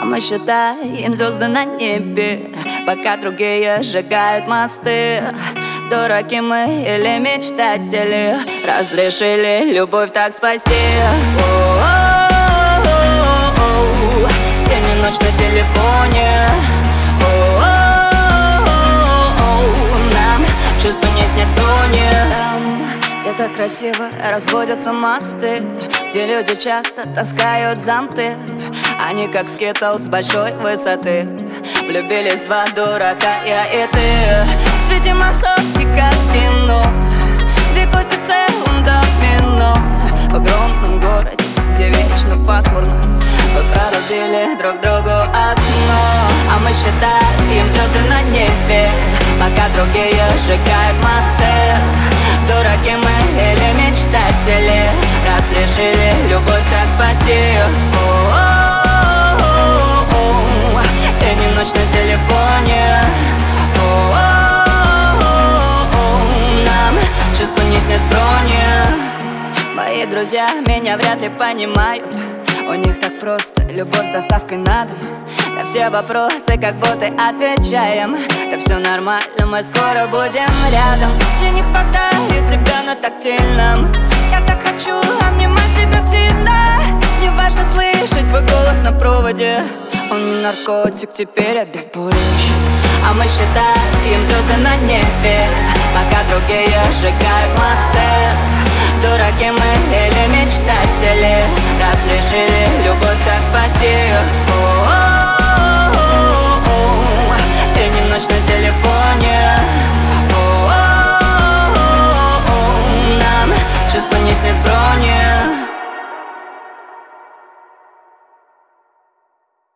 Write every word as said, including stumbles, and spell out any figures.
А мы считаем звезды на небе, пока другие сжигают мосты. Дураки мы или мечтатели, разрешили любовь так спасти. О-о-о-о-о. День и ночь на телефоне. О-о-о-о-о. Нам чувства не снять в тоне. Там, где так красиво разводятся мосты, где люди часто таскают зонты. Они как скитл с большой высоты. Влюбились два дурака, я и ты. Среди массовки как в кино, две кости в целом домино. В огромном городе, где вечно пасмурно, мы прорубили друг другу окно. А мы считаем звезды на небе, пока другие сжигают мосты. Дураки мы или мечтатели, раз решили любовь так спасти. О-о-о-о-о. День и ночь на телефоне. О-о-о-о-о. Нам чувства не снять с брони. Мои друзья меня вряд ли понимают. У них так просто, любовь с доставкой на дом. На все вопросы как будто отвечаем: да все нормально, мы скоро будем рядом. Мне не хватает тебя на тактильном. Я так хочу обнимать тебя сильно. Не важно слышать твой голос на проводе. Он не наркотик, теперь обезболивающий. А мы считаем звезды на небе, пока другие сжигают мосты. Дураки мы или мечтатели, раз решили любовь так спасти.